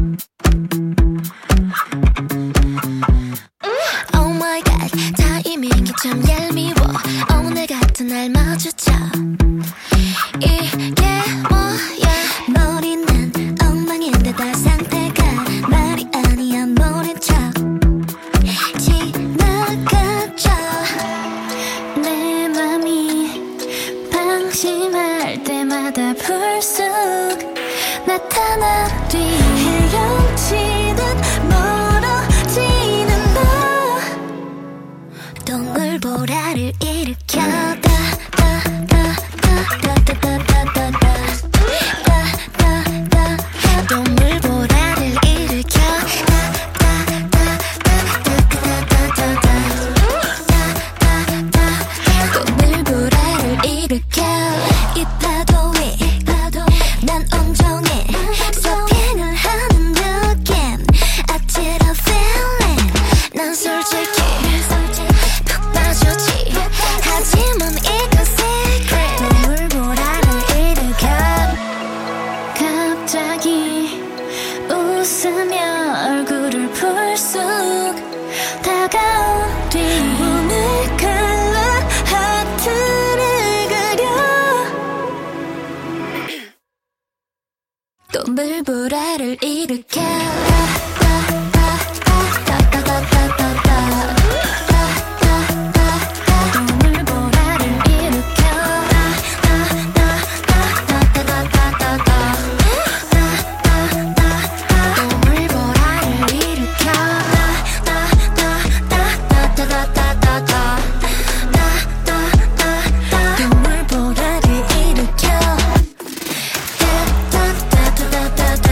Oh my god, 타이밍이 참 얄미워. 오늘 같은 날 마주쳐. 이게 뭐야? 머리는 엉망인데다 상태가 말이 아니야. 모른 척 지나가죠. 내 맘이 방심할 때마다 불쑥 나타나 뒤 헤엄치듯 멀어지는 너. 동물보라를 일으켜. 동물보라를 일으켜. 동물보라를 일으켜. 이 파도에 난 온종일 서핑을 하는 느낌. I did a feeling. 난 솔직히 푹 빠졌지. 하지만 이건 secret. 동물보라를 일으켜. 갑자기 웃으며 얼굴을 불쑥 다가온 뒤 오늘 컬러 하트를 그려. 동물보라를 일으켜. 동물보라를 일으켜. 동물보라를 일으켜. 동물보라를 일으켜.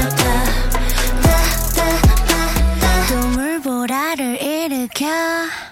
동물보라를 일으켜.